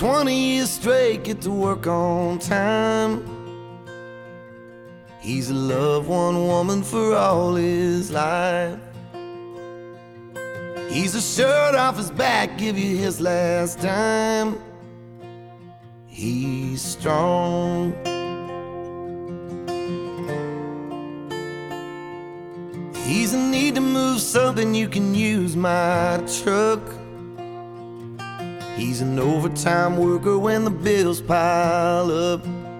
20 years straight, get to work on time. He's loved one woman for all his life. He's a shirt off his back, give you his last dime. He's strong. He's in need to move something, you can use my truck. He's an overtime worker when the bills pile up.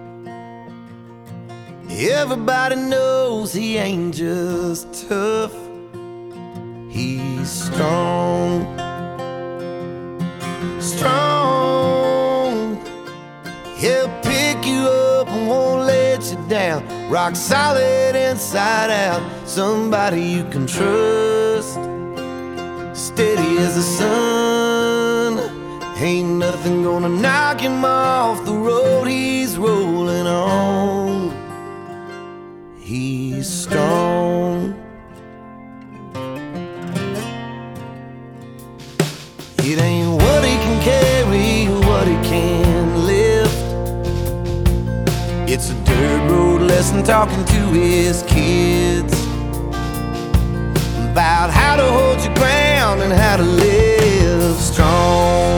Everybody knows he ain't just tough. He's strong. Strong. He'll pick you up and won't let you down. Rock solid inside out. Somebody you can trust. Steady as the sun. Ain't nothing gonna knock him off the road he's rolling on. He's strong. It ain't what he can carry, what he can lift. It's a dirt road lesson talking to his kids about how to hold your ground and how to live strong.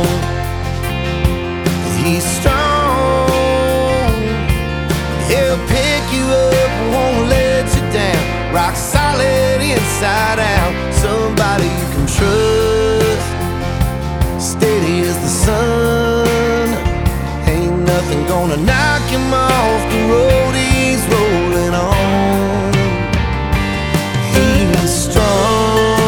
He's strong. He'll pick you up and won't let you down. Rock solid inside out. Somebody you can trust. Steady as the sun. Ain't nothing gonna knock him off the road he's rolling on. He's strong.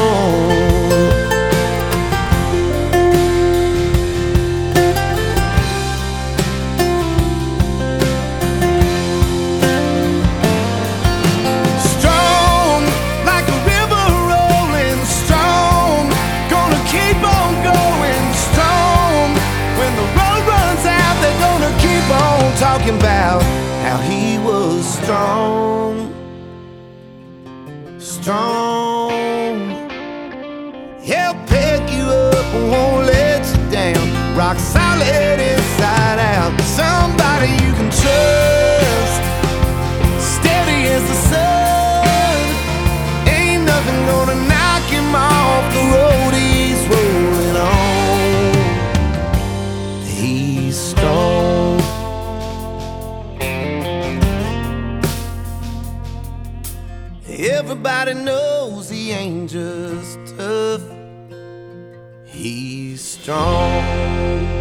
Strong like a river rolling. Strong, gonna keep on going. Strong, when the road runs out, they're gonna keep on talking about how he was strong. Strong. He'll pick you up and won't let you down. Rock solid inside out. Somebody you can trust. Steady as the sun. Ain't nothing gonna knock him off the road he's rolling on. He's strong. Everybody knows he ain't just tough. He's strong.